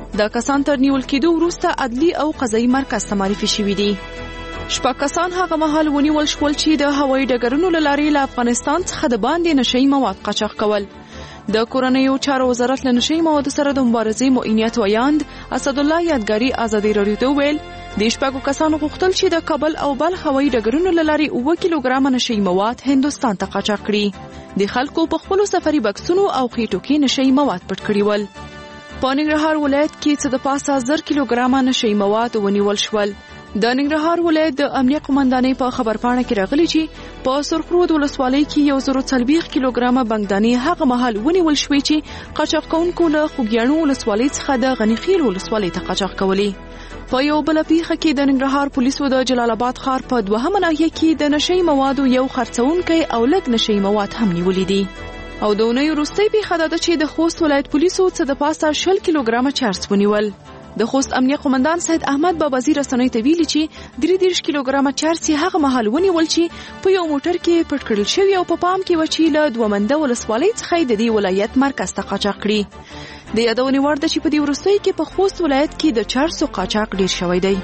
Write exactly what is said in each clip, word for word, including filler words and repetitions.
دا کسان تر نیول کېدو وروسته عدلي او قضایي مرکز ته معرفي شوي دي. شپږ کسان هغه مهال ونیول شول چې د هوایي ډګرونو له لارې له افغانستان څخه د باندې نشهیي مواد قاچاق کول. د کورنیو چارو وزارت له نشهیي موادو سره د مبارزې معینیت ویاند اسدالله یادګاري ازادي راډیو ته وویل د شپږو کسانو غوښتل چې د کابل او بلخ هوایي ډګرونو له لارې اووه کیلوګرامه نشهیي مواد هندوستان ته قاچاق کړي. د خلکو په خپلو سفري بکسونو او خېټو کې نشهیي مواد پټ کړي ول. په ننګرهار ولایت کې څه د پاسه زر کیلوګرامه نشهیي مواد ونیول شول. د ننګرهار ولایت د امنیه قومندانۍ په خبرپاڼه کې راغلي چې په سرخرود ولسوالۍ کې یو زر څلوېښت کیلوګرامه بنګدانې هغه مهال ونیول شوې چې قاچاق کوونکو له خوږیاڼو ولسوالۍ څخه د غنیخیل ولسوالۍ ته قاچاق کولې. په یو بله پیښه کې د ننګرهار پولیسو د جلال آباد ښار په دوهمه ناحیه کې د نشهیي موادو یو خرڅونکی او لږ نشهیي مواد هم نیولي دي. او د اونۍ وروستۍ پیښه دا ده چې د خوست ولایت پولیسو څه د پاسه شل کیلوګرامه چرس ونیول. د خوست امنیه قومندان سید احمد بابازي رسنیو ته ویلي چې درې دېرش کیلوګرامه چرس یې هغه مهال ونیول چې په یو موټر کې پټ کړل شوي او په پام کې و چې له دومنده ولسوالۍ څخه یې د دې ولایت مرکز ته قاچاق کړي. د یادونې وړ ده چې په دې وروستیو کې په خوست ولایت کې د چرسو قاچاق ډیر شوی دی.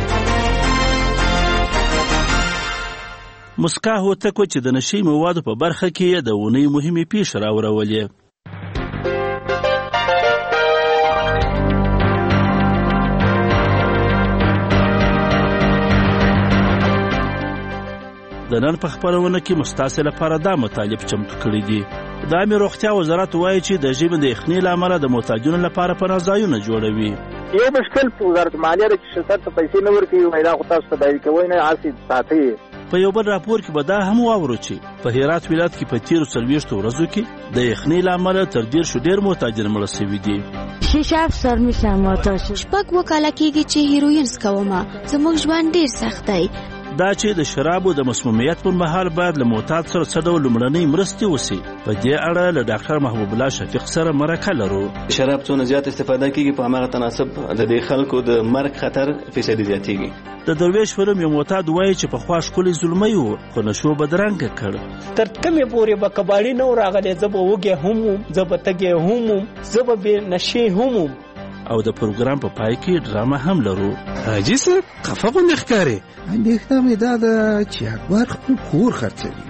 مسکا هوتکو چې د نشهیي موادو په برخه کې د اونۍ مهمې پیښې راورولې. د نن په خپرونه کې مستاسې لپاره دا مطالب چمتو کړي دي. د عامې روغتیا وزارت وایي چې د ژبې د یخنۍ له امله د محتاجینو لپاره پناه ځایونه جوړوي. یو مشکل په وزارت مالیه ده چې شرکت ته پیسې نه ورکوي، دا خو تاسو تداوي کوئ نه، هسې ساتئ. په یو بل راپور کې به دا هم واورو چې په هرات ولایت کې په تیرو څلوېښتو ورځو کې د یخنۍ له امله تر دېرشو ډېر محتاجین مړه سوي دي. شش افسر میشم ماتاش شپږ وکاله کېږي چې هیروین څکومه، زموږ ژوند ډېر سخت دی. دا چې د شرابو د مسمومیت پر مهال باید له معتاد سره څه ډول لومړنۍ مرستې وسي. په دې اړه له ډاکټر محبوب الله شفیق سره مرکه لرو. شراب څونه زیات استفاده کیږي په هماغه تناسب د دې خلکو د مرګ خطر فیصدي زیاتېږي. د درویش فلم یو معتاد وایي چې پخوا ښکلی زلمی و خو نشو بدرنګه کړ. تر کومې پورې به کباړي نه راغلی، زه به وږی هم وم، زه به تږی هم وم، زه به بې نشې هم وم. او د پروګرام په پای کې ډرامه هم لرو. حاجي صاحب خفه غوندې ښکارې. اندېښنه مې دا ده چې اکبر خپل کور خرڅوي.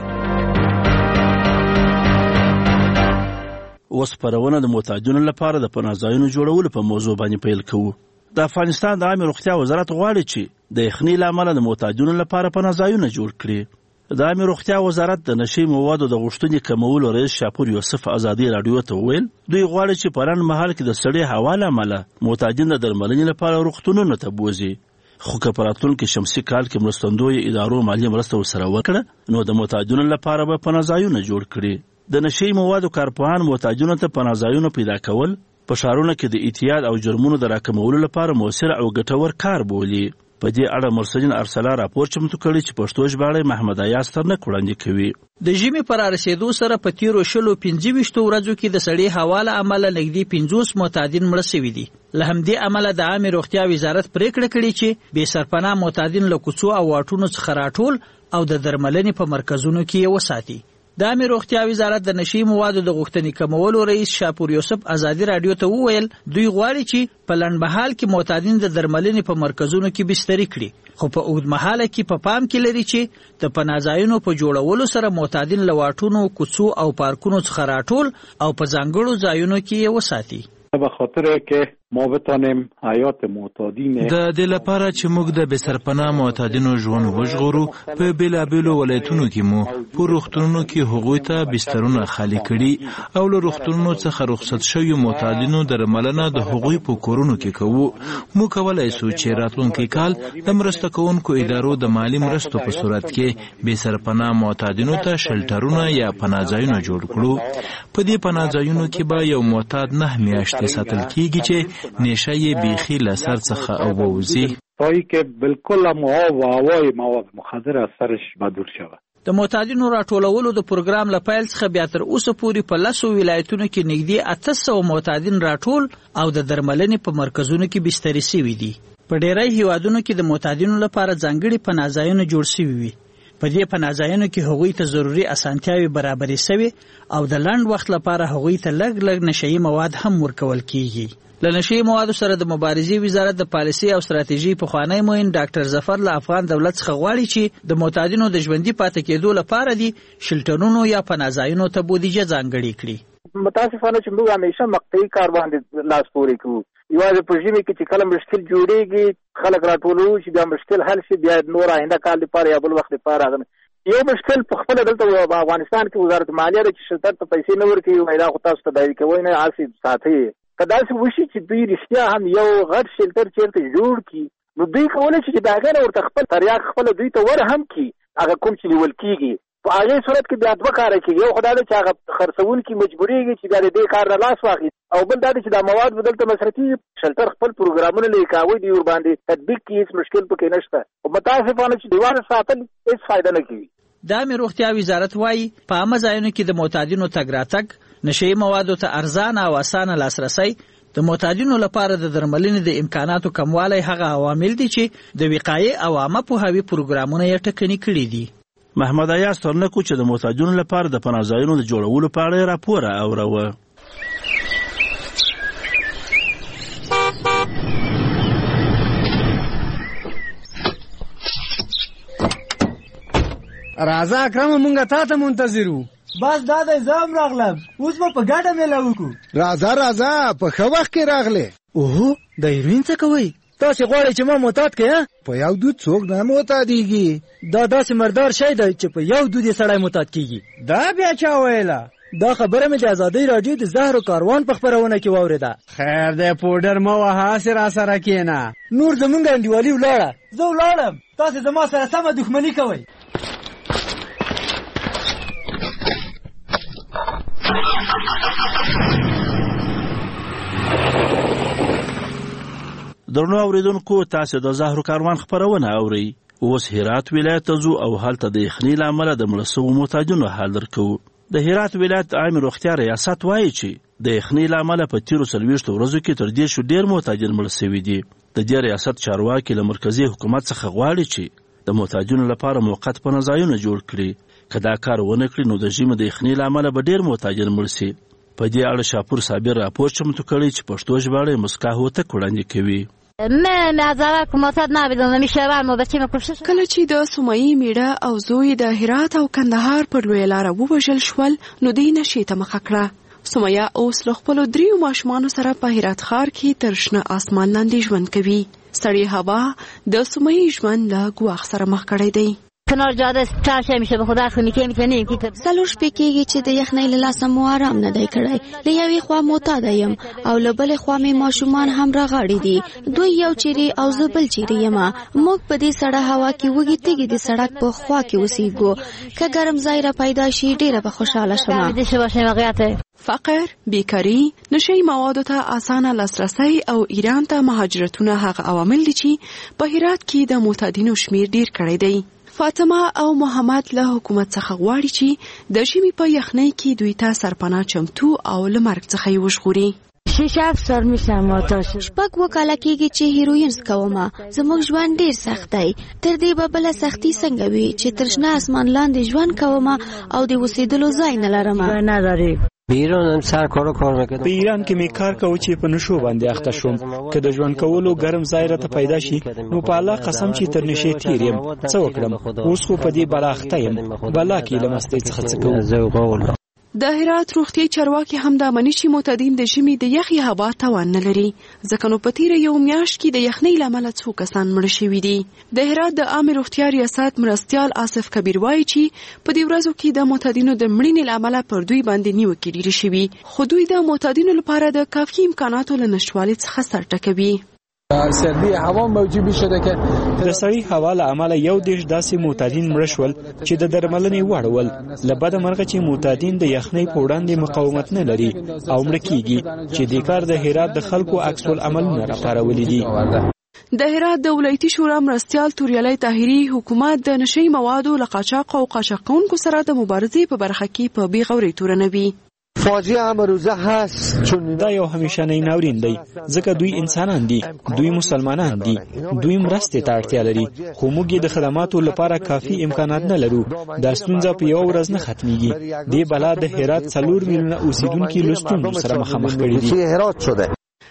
اوس خپرونه د محتاجینو لپاره د پناه ځایونو جوړولو په موضوع باندې پیل کوو. د افغانستان د عامې روغتیا وزارت غواړي چې د یخنۍ له امله د محتاجینو لپاره پناه ځایونه جوړ کړي. د عامې روغتیا وزارت د نشهیي موادو د غوښتنې کمولو رئیس شاپور یوسف ازادي راډیو ته وویل دوی غواړي چې په لنډ مهال کې د سړې هوا له امله محتاجین د درملنې لپاره روغتونونو ته بوځي. خو که په راتلونکي شمسي کال کې مرستندویو ادارو مالي مرسته ورسره وکړه نو د محتاجینو لپاره به پناه ځایونه جوړ کړي. د نشهیي موادو کارپوهان محتاجینو ته پناه ځایونه پیدا کول په ښارونو کې د اعتیاد او جرمونو د راکمولو لپاره مؤثر او ګټور کار بولي. په دې اړه مرسدین ارسلا راپور چمتو کړی چې پښتو ژباړی محمد ایاز ترنک وړاندې کوي. د ژمي پر رسیدو سره په تیرو شلو پنځه ویشتو ورځو کې د سړې هوا له امله نږدې پنځوس معتادین مړه سوي دي. له همدې امله د عامې روغتیا وزارت پریکړه کړې چې بې سرپناه معتادین له کوڅو او واټونو څخه راټول او د درملنې په مرکزونو کې یې وساتي. د عامې روغتیا وزارت د نشهیي موادو د غوښتنې کمولو رئیس شاپور یوسف ازادي راډیو ته وویل دوی غواړي چې په لنډمهال کې معتادین د درملنې په مرکزونو کې بستري کړي، خو په اوږدمهاله کې په پام کې لري چې د پناه ځایونو په جوړولو سره معتادین له واټونو، کوڅو او پارکونو څخه راټول او په ځانګړو ځایونو کې یې وساتي. به خاطر که ما بتانیم حیات معتادین د دې لپاره چې موږ د بسرپناه معتادینو ژوند وژغورو په بیلابیلو ولایتونو کې مو په روغتونونو کې هغوی ته بسترونه خالی کړي او له روغتونونو څخه رخصت شوي معتادینو درملنه د هغوی په کورونو کې کوو. موږ کولی سو چې راتلونکي کال د مرسته کوونکو ادارو د مالی مرستو په صورت کې بسرپناه معتادینو ته شلټرونه یا پناهځایونه جوړ کړو. په دې پناهځایونو کې به یو معتاد نه میاشتې ساتل کیږي چې نشه یې بیخي له سر څخه اووځي تایی که بالکل موها و هوای مواد مخدر از سرش بدور شود. د معتادینو راټولولو د پروګرام له پیل څخه بیا تر اوسه پورې په لسو ولایتونو کې نږدې اته سوه معتادین راټول او د درملنې په مرکزونو کې بستري سوي دي. په ډیری هیوادونو کې د معتادینو لپاره ځانګړي پناهځایونه جوړ سوي وي. په دې پناهځایونو کې هغوی ته ضروري اسانتیاوې برابرې سوي او د لنډ وخت لپاره هغوی ته لږ لږ نشهیي مواد هم ورکول کیږي. له نشي موادو سره د مبارزې وزارت د پالیسي او ستراتیژي پخوانی معین ډاکټر ظفر له افغان دولت څخه غواړي چې د معتادینو د ژوندي پاتې کېدو لپاره دي شلټرونو یا پناهځایونو ته بودیجه ځانګړې کړي. متاسفانه چې موږ همیشه مقطعي کار باندې لاس پورې کوو. یوازې په ژمي کې چې کله مشکل جوړېږي خلک راټولوو چې بیا مشکل حل شي، بیا نور آینده کال لپاره یا بل وخت لپاره راغلی. یو مشکل په خپله دلته په افغانستان کې وزارت مالیه ده چې شلټر ته پیسې نه ورکوي، وایي دا خو تاسو تداوي کوئ نه هسې ساتئ. که داسې وشي چې دوی رښتیا هم یو غټ شلټر چېرته جوړ کړي نو دوی کولی شي چې د هغې نه ورته خپل تریاک خپله دوی ته ور هم کړي هغه کوم چې نیول کېږي. په هغې صورت کې بیا دوه کاره کېږي. یو خو دا ده چې هغه خرڅوونکي مجبورېږي چې بیا د دې کار نه لاس واخلي، او بل دا ده چې دا مواد به دلته مصرفي شلټر خپل پروګرامونه لري، که هغوی دوی ورباندې تطبیق کړي هېڅ مشکل پکې نشته. خو متاسفانه چې دیوال ساتل هېڅ فایده نه کوي. د عامې روغتیا وزارت وایي په عامه ځایونو کې د معتادینو تګ راتګ، نشهیي موادو ته ارزانه او اسانه لاسرسی، د معتادینو لپاره د درملنې د امکاناتو کموالی هغه عوامل دي چې د وقایې او عامه پوهاوي پروګرامونه یې ټکني کړي دي. محمد ایاز ترنکو چې د معتادینو لپاره د پناهځایونو د جوړولو په اړه راپور اوروه. راځه اکرم مونږه تا ته منتظر وو. بس دا دی زه هم راغلم، اوس به په ګډه میله وکړو. راځه راځه په ښه وخت کې راغلې. اوهو د هیروین څه کوئ؟ تاسې غواړئ چې ما معتاد کړئ؟ په یو دود څوک نه معتادېږي. دا داسې مردار شی دی چې په یو دود یې سړی معتاد کېږي. دا بیا چا ویله؟ دا خبره مې د ازادۍ راډیو د زهرو کاروان په خپرونه کې واورېده. خیر دی پوډر مه وهه، هسې را سره کښېنه. نور زمونږ انډیوالي ولاړه، زه ولاړم، تاسې زما سره سمه دښمني کوئ. درنو اوریدونکو، تاسو د زهرو کاروان خبرونه اورئ. اوس هرات ولایت ته ځو او هلته د یخنۍ له امله د مړه سوو معتادینو حال درکوو. د هرات ولایت عامې روغتیا ریاست وایي چې د یخنۍ له امله په تیرو څلوېښتو ورځو کې تر دېرشو ډېر معتادین مړه سوي دي. د دې ریاست چارواکي له مرکزي حکومت څخه غواړي چې د معتادینو لپاره موقت پناهځایونه جوړ کړي. که دا کار ونه کړي نو د ژمي د یخنۍ له امله به ډېر معتادین مړ سي. په دې اړه شاپور صابر راپور چمتو کړی چې پښتو ژباړه یې مسکا هوتک وړاندې کوي. من معذرت معتاد نبودم میشه ما بچه مکشش. کله چې د سومایي میړه او زوی د هرات او کندهار پر لویه لاره ووژل شول نو دوی نشې ته مخه کړه. سومایه اوس له خپلو دریو ماشومانو سره په هرات ښار کې تر شنه اسمان لاندې ژوند کوي. سړې هوا د سومایي ژوند له ګواښ سره مخ کړی دی. کنار جاده چرشه میشه به خدا خو میکنیم که نیم که سلور شپې کېږي چې د یخنۍ له لاسه مو آرام نه دی کړی. له یوې خوا معتاده یم او له بلې خوا مې ماشومان هم راغاړي دي. دوی یو چیرې او زه بل چیرې یم. موږ په دې سړه هوا کې وږي تږي د سړک په خوا کې اوسېږو. که ګرم ځای را پیدا شي ډېره به خوشحاله شم. فقر، بیکاري، نشهیي موادو ته اسانه لاسرسی او ایران ته مهاجرتونه هغه عوامل دي چې په هرات کې د معتادینو شمیر ډېر کړی دی. فاطمه او محمد له حکومت څخه غواړي چې د ژمي په یخنۍ کې دوی ته سرپناه چمتو او له مرګ څخه یې وژغوري. شش هفت سال میشه معتاد شدم. شپږ اووه کاله کېږي چې هیروین څکومه. زموږ ژوند ډېر سخت دی. تر دې به بله سختي څنګه وي چې تر شنه اسمان لاندې ژوند کومه او د اوسېدلو ځای نه لرمه. په ایران هم سر کارو کار میکردم. په ایران کې می کار کوم چې په نشو باندې اخته شوم. که د ژوند کولو ګرم ځای راته پیدا شي نو په الله قسم چې تر نشې تیر یم. څه وکړم؟ اوس خو په دې بلا اخته یم. بلا کې له مستۍ څخه څه کوم. د هرات روغتیايي چارواکي هم دا مني چې معتادین د ژمي د یخې هوا توان نه لري. ځکه نو په تیره یو میاشت کې د یخنۍ له امله څو کسان مړه شوي دي. د هرات د عامې روغتیا ریاست مرستیال آصف کبیر وایي چې په دې ورځو کې د معتادینو د مړینې له امله پر دوی باندې نیوکې ډېرې شوي، خو دوی د معتادینو لپاره د کافي امکاناتو له نشتوالي څخه سر ټکوي. سردی هوا موجب شده که د سړی هوا له امله یو دیش داسې معتادین مړه شول چې د درملنې وړ ول. له بده مرغه چې معتادین د یخنۍ په وړاندې مقاومت نه لري او مړه کیږي چې د کار د هرات د خلکو عکس العملونه راپارولي دي. د هرات د ولایتي شورا مرستیال توریالی طاهري حکومت د نشهیي موادو له قاچاق او قاچاقونکو سره د مبارزې په برخه کې په بې غورۍ تورنوي. فاجعه امروزه هست چون دا یو همیشنی ناورین دی ځکه دوی انسانان دي، دوی مسلمانان دي، دوی مرستې ته اړتیا لري، خو موږ د خدماتو لپاره کافي امکانات نه لرو. دا ستونزه په یو ورځ نه ختمیږي. دې بلا د هرات څلور میلیونه اوسیدونکي له ستونزو سره مخامخ کړي دي.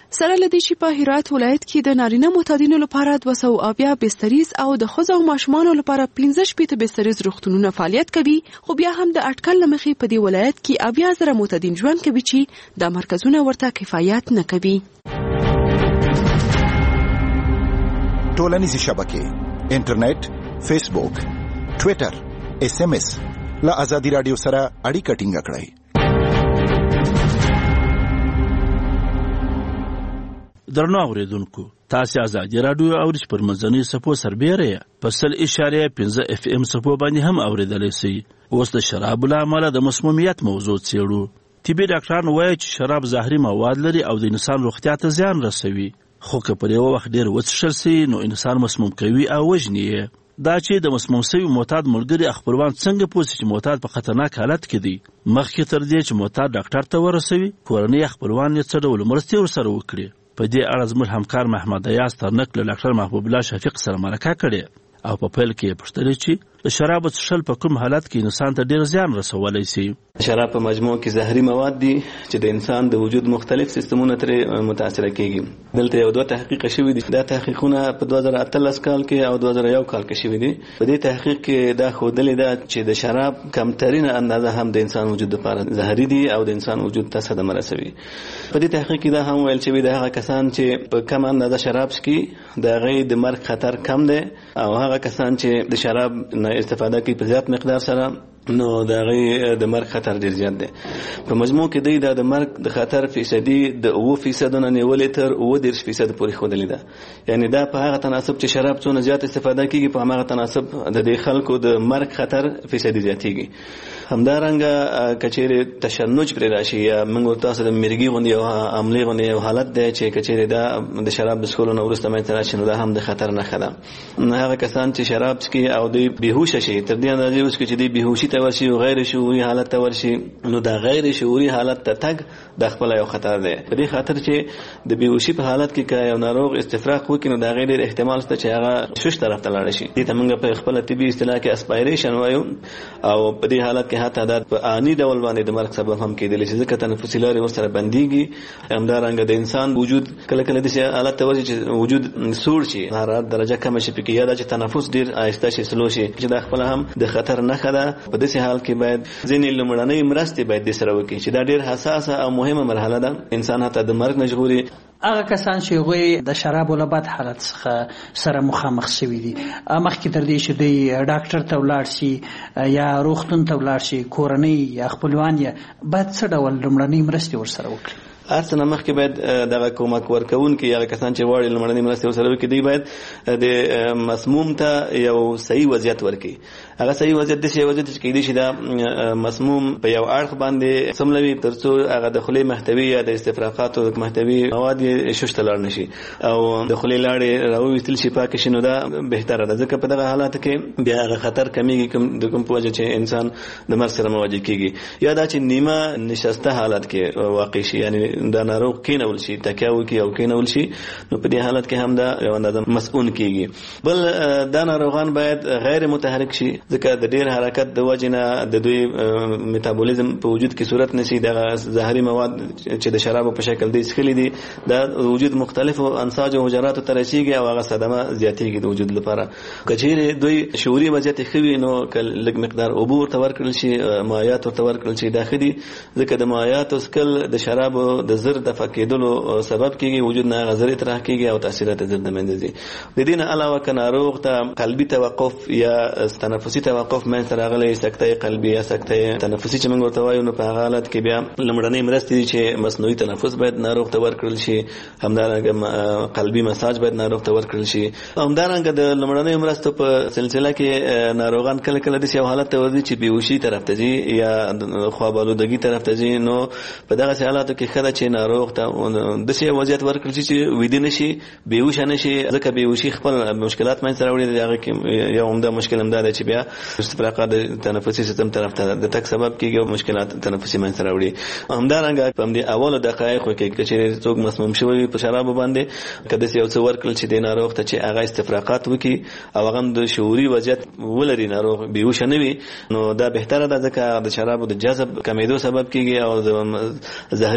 سره له دې چې په هرات ولایت کې د نارینه معتادینو لپاره دوه سوه اویا بستریز او د ښځو او ماشومانو لپاره پنځه شپېته بستریز روغتونونه فعالیت کوي، خو بیا هم د اټکل له مخې په دې ولایت کې اویا زره معتادین ژوند کوي چې دا مرکزونه ورته کفایت نه کوي. ټولنیزې شبکې، انټرنیټ، فیسبوک، ټویټر، ایس ایم ایس له ازادي راډیو سره اړیکه ټینګه کړئ. درنو اوریدونکو، تاسو ازادي راډیو اورئ پر منځنۍ صفو سربېره په سل اشاریه پنځه اف ام صفو باندې هم اوریدلی شئ. اوس د شرابو له امله د مسمومیت موضوع څېړو. طبي ډاکټران وایي چې شراب زهري مواد لري او د انسان روغتیا ته زیان رسوي، خو که پر یو وخت ډېر وڅښل شي نو انسان مسموم کوي او وژني یې. دا چې د مسموم شوي معتاد ملګري خپلوان څنګه پوه شي چې معتاد په خطرناک حالت کې دی، مخکې تر دې چې معتاد ډاکټر ته ورسوي کورنۍ خپلوان یې څه ډول مرستې ورسره وکړي. په دې اړه زموږ همکار محمد ایاز ترنک له ډاکټر محبوب الله شفیق سره مرکه کړې او په پیل کې یې پوښتلې چې د شرابو څښل په کوم حالت کې انسان ته ډېر زیان رسولی شي. شراب په مجموع کې زهري مواد دي چې د انسان د وجود مختلف سیستمونه ترې متاثره کیږي. دلته یو دوه تحقیق شوي دي. دا تحقیقونه په دوه زره اتلس کال کې او دوه زره یو کال کې شوي دي. په دې تحقیق کې دا ښودلې ده چې د شراب کمترینه اندازه هم د انسان وجود لپاره زهري دي او د انسان وجود ته صدمه رسوي. په دې تحقیق کې دا هم ویل شوي د هغه کسان چې په کم اندازه شراب څښي د هغې د مرګ خطر کم دی، او هغه کسان چې د شراب نه استفاده کوي په زیات مقدار سره نو د هغې د مرګ خطر ډېر زیات دی. په مجموع کې دی دا د مرګ د خطر فیصدي د اوه فیصدو نه نیولې تر اوه دېرش فیصد پورې ښودلې ده. یعنې دا په هغه تناسب چې شراب څونه زیات استفاده کېږي په هماغه تناسب د دې خلکو د مرګ خطر فیصدي زیاتېږي. همدارنګه که چیرې تشنج پرې راشي یا موږ ورته تاسو د مرګي غوندې یو عملي غوندې یو حالت دی چې که چیرې دا د شراب د څښلو نه وروسته منځته راشي نو دا هم د خطر نښه ده. هغه کسان چې شراب څښي او دوی بېهوشه شي تر دې اندازې وڅښي چې دوی بېهوشي ته ورشي او غیر شعوري حالت ته ورشي نو دا غیر شعوري حالت ته تګ د خپله یو خطر دی. په دې خاطر چې د بېهوشي په حالت کې که یو ناروغ استفراق وکړي نو د هغې ډېر احتمال شته چې هغه شش طرف ته لاړه شي. دې ته موږ په خپله طبي اصطلاح کې اسپایریشن وایو، او په دې حالت کې حتی دا په آني ډول باندې د مرګ سبب هم کېدلی شي ځکه تنفسي لارې ورسره بندېږي. همدارنګه د انسان وجود کله کله داسې حالت ته ورشي چې وجود سوړ شي، حرارت درجه کمه شي پکې، یا دا چې تنفس ډېر آهسته شي، سلو شي، چې دا خپله هم د خطر نښه ده. په داسې حال کې باید ځینې لومړنۍ مرستې باید دې سره وکړي چې دا ډېر حساسه او مهمه مرحله ده. انسان حتی د مرګ نه ژغوري. هغه کسان چې هغوی د شرابو له بد حالت څخه سره مخامخ شوي دي، مخکې تر دې چې دوی ډاکټر ته ولاړ شي یا روغتون ته ولاړ شي، کورنۍ یا خپلوان یې باید څه ډول لومړنۍ مرستې ورسره وکړي؟ هر څه نه مخکې باید دغه کومک ورکوونکي هغه کسان چې غواړي لومړنۍ مرستې ورسره وکړي دوی باید د مسموم ته یو صحیح وضعیت ورکړي. هغه صحیح وضعیت داسې یو وضعیت چې کیدای شي دا مسموم په یو اړخ باندې سملوي تر څو هغه د خولې محتوي یا د استفراقاتو محتوي مواد یې شش ته لاړ نه شي او د خولې لاړې راوویستل شي، پاکې شي، نو دا بهتره ده ځکه په دغه حالاتو کې بیا هغه خطر کمیږي کوم د کوم په وجه چې انسان د مرګ سره مواجه کیږي. یا دا چې نیمه نشسته حالت کې واقع شي، یعنی دا ناروغ کینول شي، تکیه وکړي او کینول شي، نو په دې حالت کې هم دا یو اندازه مسؤون کیږي. بل دا ناروغان باید غیر متحرک شي ځکه د ډیر حرکت د وجې نه د دوی میتابولیزم په وجود کې صورت نشي. دغه زهري مواد چې د شرابو په شکل دی څښلي دي دا وجود مختلفو انساج او حجراتو ته رسېږي او هغه صدمه زیاتېږي د وجود لپاره. که چیرې دوی شعوري وضعیت ښه وي نو که لږ مقدار اوبه ورته ورکړل شي، مایعات ورته ورکړل شي، دا ښه دي ځکه د مایعاتو څښل د شرابو د زر دفع کېدلو سبب کېږي، وجود نه هغه زر اطراح کېږي او تاثیرات زر د منځه ځي. د دې نه علاوه که ناروغ ته قلبي توقف یا تنفسي توقف منځته راغلی، سکته قلبي یا سکته تنفسي چې موږ ورته وایو، نو په هغه حالت کې بیا لومړنۍ مرستې دي چې مصنوعي تنفس باید ناروغ ته ورکړل شي، همدارنګه قلبي مساج باید ناروغ ته ورکړل شي. همدارنګه د لومړنیو مرستو په سلسله کې ناروغان کله کله داسې یو حالت ته ورځي چې بېهوشي طرف ته ځي یا خوابالودګي طرف ته ځي. نو په دغسې حالاتو کې ښه ده چې ناروغ ته داسې یو وضعیت ورکړل شي چې ویده نه شي، بېهوشه نه شي، ځکه بېهوشي خپل مشکلات منځته راوړي. د هغې کې یو عمده مشکل همدا دی چې بیا استفراقات د تنفسي سیستم طرف ته د تک سبب کېږي او مشکلات تنفسي منځته راوړي. همدارنګه په همدې اولو دقایقو کې که چېرې څوک مسموم شوی وي په شرابو باندې، که داسې یو څه ورکړل چې د ناروغ ته چې هغه استفراقات وکړي او هغه هم د شعوري وضعیت ولري، ناروغ بېهوشه نه وي، نو دا بهتره ده ځکه د شرابو د جذب کمېدو سبب کېږي او د زهري تاثیرات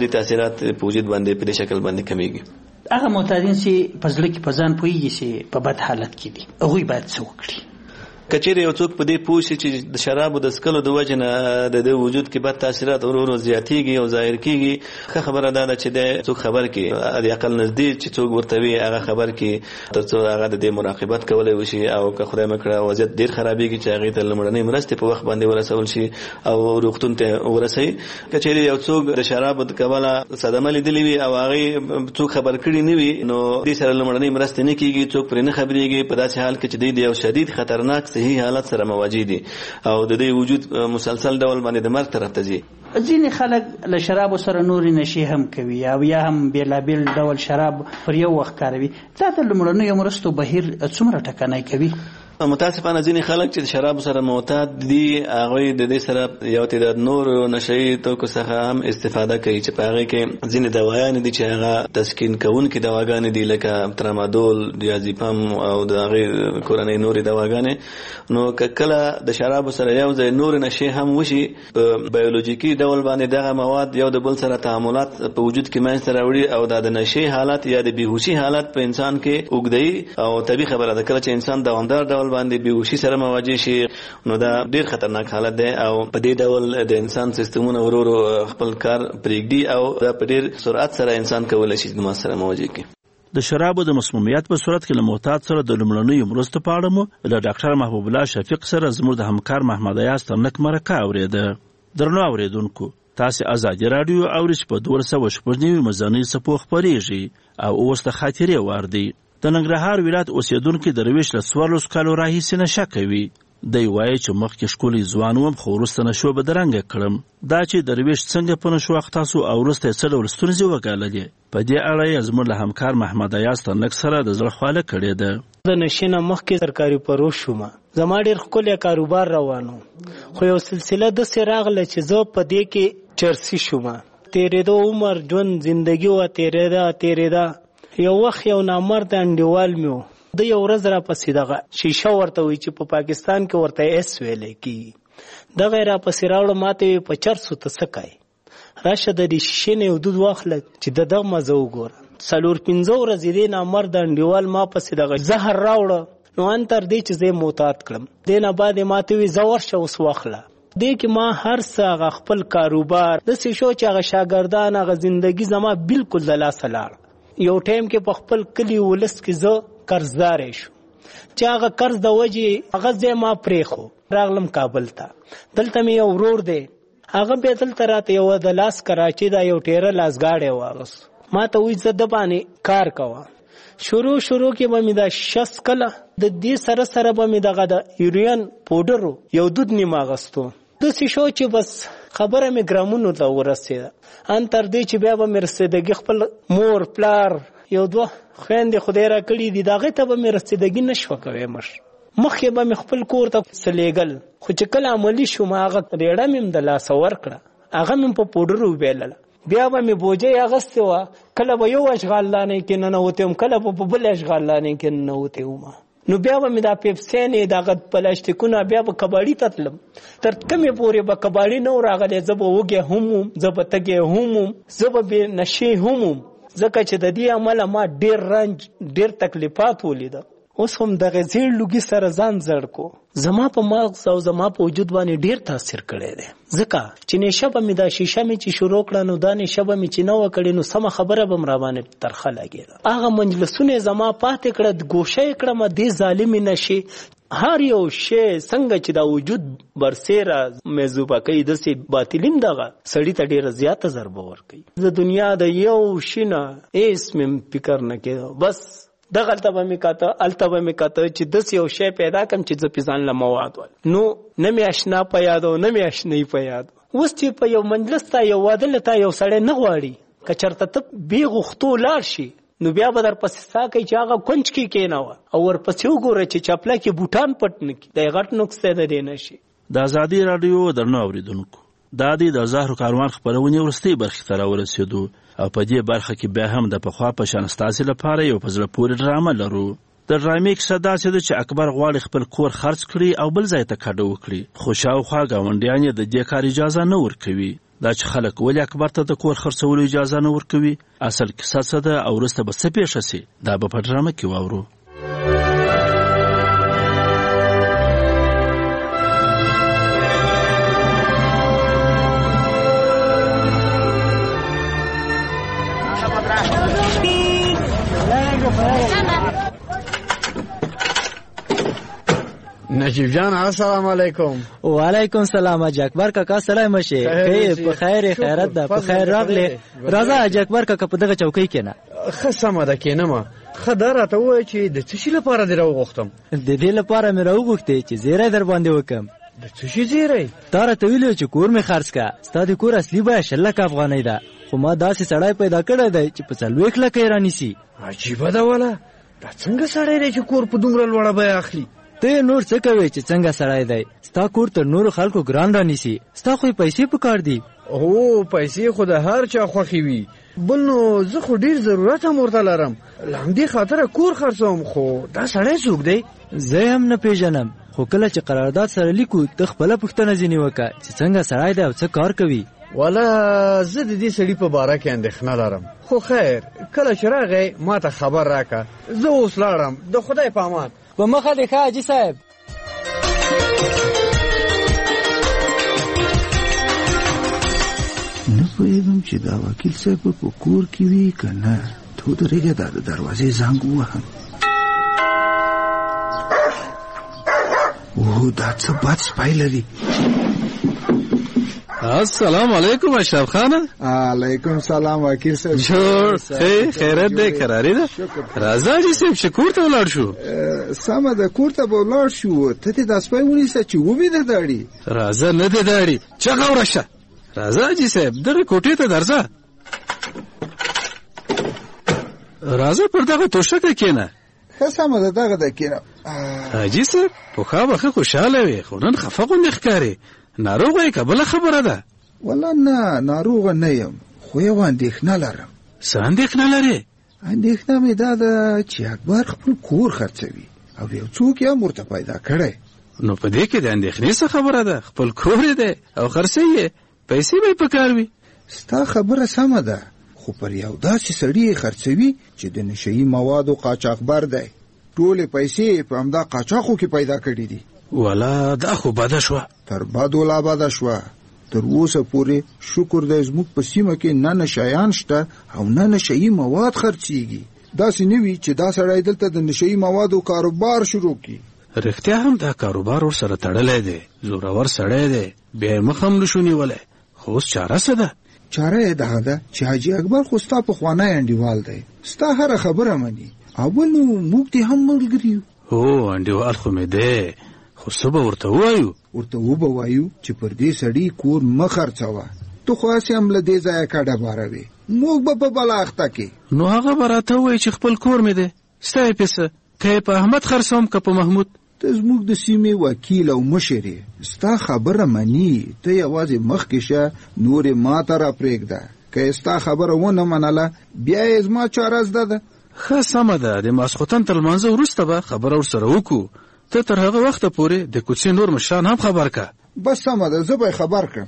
حالات په وجود باندې په دې شکل باندې کمیږي. هغه معتادین چې په ځل کې په ځان پوهیږي چې په بد حالت کې دي هغوی باید څه وکړي؟ کچېرې یو څوک په دې پوه شي چې د شرابو د څښلو د وجې نه د ده وجود کې بد تاثیرات ورو ورو زیاتېږي او ظاهر کېږي، ښه خبره دا ده چې دی څوک خبر کړي، د عقل نزدې چې څوک ورته وي هغه خبر کړي تر څو هغه د دې مراقبت کولی وشي، او که خدای مه کړه وضعیت ډېر خرابېږي چې هغې ته لومړنۍ مرستې په وخت باندې ورسول شي او روغتون ته ورسوي. کچېرې یو څوک د شرابو د کبله صدمه لیدلې وي او هغې څوک خبر کړي نه وي، نو دې سره لومړنۍ مرستې نه کېږي، څوک پرې نه خبرېږي، په داسې حال کې چې دی د یو شدید خطرناک صحي حالت سره مواجه دي او د دې وجود مسلسل ډول باندې د مرګ طرف ته ځي. ځینې خلک له شرابو سره نورې نشې هم کوي او یا هم بېلابېل ډول شراب پر یو وخت کاروي. دا د لومړنیو مرستو بهیر څومره ټکنی کوي؟ متاسفانه ځینې خلک چې د شرابو سره معتاد دي هغوی د دې سره یو تعداد نورو نشهیي توکو څخه هم استفاده کوي چې په هغې کې ځینې دوايانې دي چې هغه تسکین کوونکې دواګانې دي لکه ترامادول، دیازیپام او د هغې کورنۍ نورې دواګانې. نو که کله د شرابو سره یو ځای نورې نشې هم وشي، په بیولوژیکي ډول باندې دغه مواد یو د بل سره تعاملات په وجود کې منځته راوړي او دا د نشې حالت یا د بېهوشي حالت په انسان کې اوږدوي او طبیعي خبره ده. کله چې انسان دوامدار ډول باندې بېهوشي سره مواجه شي نو دا ډېر خطرناک حالت دی او په دې ډول د انسان سیستمونه ورو ورو خپل کار پرېږدي او دا په ډېر سرعت سره انسان کولی شي د سره مواجه کړي. د شرابو د مسمومیت په صورت کې له معتاد سره د لومړنیو مرستو په اړه مو له ډاکټر محبوب الله شفیق سره زموږ د همکار محمد ایاز ترنک مرکه اورېده. درنو اورېدونکو، تاسې ازادي راډیو اورئ چې په دوه سوه شپږ نوي مزنۍ څپو خپرېږي او اوس د خاطرې وار دی. د ننګرهار ولایت اوسېدونکي درویش له څوارلسو کالو راهیسې نشه کوي. دی وایي چې مخکې ښکلی ځوان وم خو وروسته نشو بدرنګه کړم. دا چې درویش څنګه په نشو اخته سو او وروسته یې څه ډول ستونزې وګاللې، په دې اړه یې زموږ له همکار محمد ایاز ترنک سره د زړه خواله کړې ده. د نشې نه مخکې سرکاري پروش شوم، زما ډېر ښکلی کاروبار روانو، خو یو سلسله داسې راغله چې زه په دې کې چرسي شوم. تېرېدو عمر ژوند زندګي وه تېرېده تېرېده. یو وخت یو نامرد انډیوال مې و، د یو ورځ راپسې دغه شیشه ورته وایي چې په پاکستان کې ورته ایس ویلی کېږي، دغه یې راپسې راوړه، ما ته ویې په چرسو ته څه کوې، راشه د دې شیشې نه یو دود واخله چې د دغه مزه وګوره. څلور پنځه ورځې دې نامرد انډیوال ما پسې دغه زهر راوړه، نو ان تر دې چې زه یې معتاد کړم. دې نه بعد یې ما ته ویې ځه ورشه اوس واخله. دې کې ما هر څه هغه خپل کاروبار داسې شو چې هغه شاګردان هغه زندګي زما بلکل د لاسه لاړ. یو ټایم کې په خپل کلي ولس کې زه قرضدار شو چې هغه قرض د وجې هغه ځای ما پرېښو، راغلم کابل ته. دلته مې یو ورور دی، هغه بیا دلته راته یوه د لاس کراچۍ دا یو ټیره لاسګاډی واغست، ما ته وایي زه د باندې کار کوه. شروع شروع کې به مې دا شیشه څکله، د دې سره سره به مې دغه د یورین پوډرو یو دود نیم اغستو. داسې شو چې بس خبره مې ګرامونو ته ورسېده. ان تر دې چې بیا به مې رسېدګي خپل مور پلار یو دوه خویندې خدای را کړي دي، د هغې ته به مې رسېدګي نه شوه کوی. مش مخکې به مې خپل کور ته څه لیږل، خو چې کله عملي شوم هغه ریړه مې هم د لاسه ورکړه، هغه مې په پوډرو وبیلله. بیا به مې بوجۍ اغستې وه، کله به یو اشغالدانۍ کې ننوتې وم، کله به په بل اشغالدانۍ کې ننوتې وم. نو بیا به مې دا پیپسیانې دغه پلاستیکونه بیا به کباړي ته تلم، تر کومې پورې به کباړي نه و راغلی، زه به وږی هم وم، زه به تږی هم وم، زه به بې نشې هم وم، ځکه چې د دې عمله ما ډېر رنج ډېر تکلیفات ولیده. اوس هم دغه زیړ لوګي سره ځان زړ کو، زما په مغز او زما په وجود باندې ډېر تاثیر کړی دی. ځکه چې نشه به مې دا شیشه مې چې شروع کړه، نو دا نشه به مې چې نه وه کړې، نو سمه خبره به م راباندې ترخه لګېده. هغه مجلسونه زما پاتې کړه، ګوشه یې کړمه دې ظالمې نشې. هر یو شی څنګه چې دا وجود برسېره میزوبه کوي، داسې باطلیم دغه سړي ته ډېره زیاته ضربه ورکوي. د دنیا د یو شي نه هېڅ مې فکر نه کېده، بس دغلته به مې کاته هلته به مې کاته چې داسې یو شی پیدا کړم چې زه پې ځان له مواد ول. نو نه مې اشنا په یاد او نه مې اشنایي په یاد. اوس چې په یو مجلس ته یو واده له تا یو سړی نه غواړي، که چېرته ته بې غوښتو لاړ شي، نو بیا به در پسې سا کوي چې هغه کونج کې کېنوه او ورپسې وګوره چې چپله کې بوټان پټ نه کړي. دی غټ نقص دی د دې نشي. د ازادي راډیو درنو اورېدونکو، دا دی د زهرو کاروان خپرونې وروستۍ برخې ته راورسېدو او په دې برخه کې بیا هم د پخوا په شان ستاسې لپاره یو په زړه پورې ډرامه لرو. د ډرامې کیسه داسې ده چې اکبر غواړي خپل کور خرڅ کړي او بل ځای ته کډه وکړي، خو شاوخوا ګاونډیان یې د دې کار اجازه نه ورکوي. دا چې خلک ولې اکبر ته د کور خرڅولو اجازه نه ورکوي، اصل کیسه څه ده او وروسته به څه پیښه سي، دا به په ډرامه کې واورو. نجیب جان السلام علیکم. وعلیکم سلام حاج اکبر کاکا، سلام شه. خیر په خیر خیرت ده، په خیر راغله. راځه حاج اکبر کاکا په دغه چوکۍ کېنه. خصمه ده کېنه. خدای ته وای چې د څه شي لپاره دی راوغختم. د دې لپاره مې راوغختې چې زیره در باندې وکم. د څه شي زیره؟ تاره ته ویلو چې کور مې خرڅ کا. ستاسو کور اصلي به شلک افغانۍ ده، خو ما داسې سړی پیدا کړی دی چې په څلوېښت لکه رانی سي. عجیبه ده ولا. دا څنګه سړی دی چې کور په دومره لوړه بیه اخلي؟ ته نور څه کوي چې څنګه سړی دی؟ ستا کور تر نورو خلکو ګران رانیسي. ستا خو پیسې پکار دي. او پیسې خو د هر چا خوښې وي، بل نو زه خو ډېر ضرورت هم ورته لرم، له همدې خاطره کور خرڅوم. خو دا سړی څوک دی؟ زه هم نه پیژنم، خو کله چې قرارداد سره لیکو ته خپله پوښتنه ځینې وکړه چې څنګه سړی دی او څه کار کوي. والا زه د دې سړي په باره کې اندېښنه لرم، خو خیر کله چې راغی ما ته خبر راکړه. زه اوس لاړم، د خدای په امان. په مخه دې ښه حاجي صاحب. نه پوهېږم چې دا وکیل صاحب په کور کې وي که نه. ته ودرېږه، دا د دروازې زنګ ووهم. اوه دا څه بد سپی لري. السلام علیکم اشرف خانه. علیکم سلام وکیل صاحب. جوړ خیر خیرت دې قراری ده. راځه چې صاحب شکور ته ولاړ شو. سمه ده کور ته به ولاړ شو. ته دې دا سپی ونیسه چې ومې ده داړي. راځه نه ده داړي چغه ورشه. راځه چې صاحب دغه کوټې ته درځه. راځه پر دغه توشکه کېنه. ښه سمه ده دغه ده کېنه. حاجي صاحب پخوا به ښه خوشحاله وې، خو نن خفه غوندې ښکارې. ناروغه یې که بله خبره ده؟ والله نه ناروغه نه یم، خو یوه اندېښنه لرم. څه اندېښنه لرې؟ اندېښنه مې دا ده چې اکبر خپل کور خرڅوي او یو څوک یې هم ورته پیدا کړی. نو په دې کې د اندېښنې څه خبره ده؟ خپل کور یې دی او خرڅوي یې، پیسې به یې پکار وي. ستا خبره سمه ده، خو پر یو داسې سړي یې خرڅوي چې د نشهیي موادو قاچاقبر دی. ټولې پیسې په همدا قاچاقو کې پیدا کړي دي. والا دا خو بده شوه. تر بدو لا بده شوه. تر اوسه پورې شکر دی زموږ په سیمه کې نه نشیان شته او نه نشهیي مواد خرڅېږي. داسې نه وي چې دا سړی دلته د نشهیي موادو کاروبار شروع کړي. رښتیا هم دا کاروبار ورسره تړلی دی، زورور سړی دی، بیا یې مخ هم نشو نیولی. خو اوس چاره څه ده؟ چاره یې دغه ده چې حاجي اکبر خو ستا پخوانی انډیوال دی، ستا هره خبره مني. او بل نو موږ دې هم ملګري یو. هو انډیوال خو مې دی، خو څه به ورته ووایو؟ ورته وبه وایو چې پر دې سړي کور مه خرڅوه. ته خو هسې هم له دې ځایه کډه باروې، موږ به په بله اخته کې. نو هغه به راته ووایي چې خپل کور مې دی، ستا یې پیسه، که یې په احمد خرڅوم که په محمود. ته زموږ د سیمې وکیل او مشر یې، ستا خبره مني. ته یوازې مخکې شه، نور یې ما ته را پرېږده. که یې ستا خبره ونه منله بیا یې زما چاره زده ده. ښه سمه ده، د ماسخوتن تر لمانځه وروسته به خبره ورسره وکړو. ته تر هغه وخته پورې د کوڅې نور مشران هم خبر که. بس سمه ده، زه به یې خبر کړم.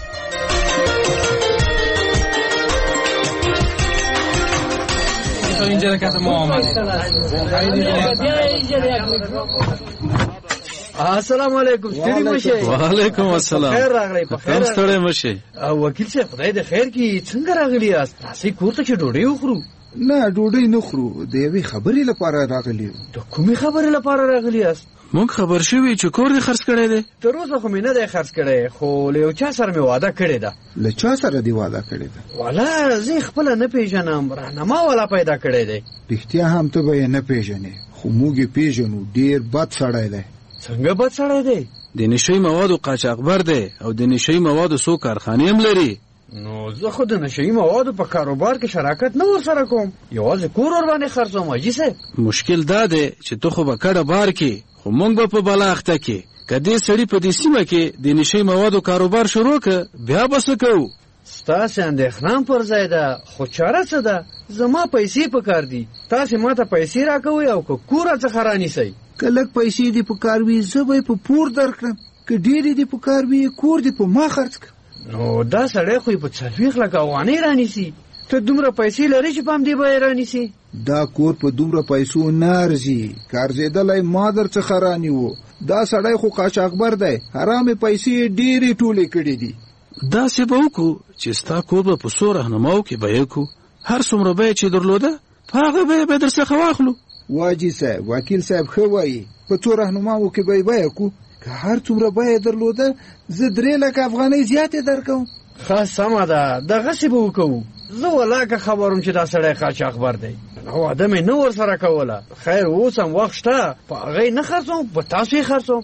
السلام علیکم. ستړي مشه. وعلیکم السلام. خیر راغلی. په خیر ستړي مشه. وکیل صاحب خدای د خیر کې څنګه راغلی یاست؟ تاسې کور ته چې ډوډۍ وخورو. نه ډوډۍ نه خورو، د یوې خبرې لپاره راغلی یو. د کومې خبرې لپاره راغلی یاست؟ موږ خبر شوي چې کور دې خرڅ کړی دی. تر اوسه خو مې نه دی خرڅ کړی، خو له یو چا سره مې واده کړې ده. له چا سره دې واده کړې ده؟ والا زه خپله نه پیژنم، راهنما والا پیدا کړی دی. رښتیا هم ته به یې نه پیژنې، خو موږ یې پیژنو. ډېر بد سړی دی. څنګه بد سړی دی؟ د نشهیي موادو قاچاقبر دی او د نشهیي موادو څو کارخانې هم لري. نو زه خو د نشهیي موادو په کاروبار کې شراکت نه ورسره کوم، یوازې کور ورباندې خرڅوم. حاجي صاحب مشکل دا دی چې ته خو به کډه بار کې، خو موږ به په بله اخته کې. که دې سړي په دې سیمه کې د نشهیي موادو کاروبار شروع که بیا به څه کوو؟ ستاسې اندېښنه هم پر ځای ده، خو چاره څه ده؟ زما پیسې پکار دي، تاسې ما ته پیسې راکوئ او که کور څخه رانیسئ. که لږ پیسې دې پکار وي زه به یې په پور درکړم، که ډېرې دې پکار وي کور دې په ما خرڅ کړم. نو دا سړی خو په څلوېښت لکه افغانۍ رانیسي. ته دومره پیسې لرې چې په همدې بیه رانیسي؟ دا کور په دومره پیسو نه ارزي. کارزېدلی ما در څخه رانیو. دا سړی خو قاچاقبر دی. حرامې پیسې ډېرې ټولې کړې دي. داسې به وکړو چې ستا کور به په څو رهنماو کې بیه کړو. هر څومره بیه چې درلوده په هغه بیه به در څخه واخلو. واجي صاحب، وکیل صاحب ښه وایي، په څو رهنماو کې به یې بیه کړو. که هر څومره بیه درلوده زه درې لکه افغانۍ زیاتې درکوم. ښه سمه ده، دغسې به وکړو. زه ولاکه خبروم چې دا سړی قاچاقبر دی. واده مې نه ورسره کوله. خیر اوس هم وخت شته، په هغه یې نه خرڅوم، په تاسو یې خرڅوم.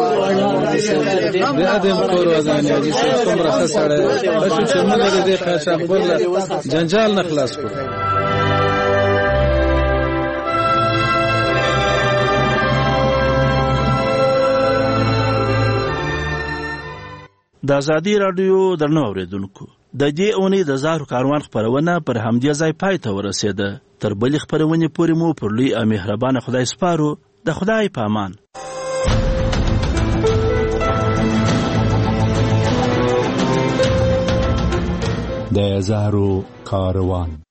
بیا دې کور وزانې حاجي صاحب څومره ښه سړی دی. بس چې موږ د دې قاچاقبر له جنجال نه خلاص کړو. د ازادي راډیو درنو اوریدونکو، د دې اونۍ د زهرو کاروان خپرونه پر همدې ځای پای ته ورسېده. تر بلې خپرونې پورې مو پر لوی او مهربانه خدای سپارو. د خدای په امان. د زهرو کاروان.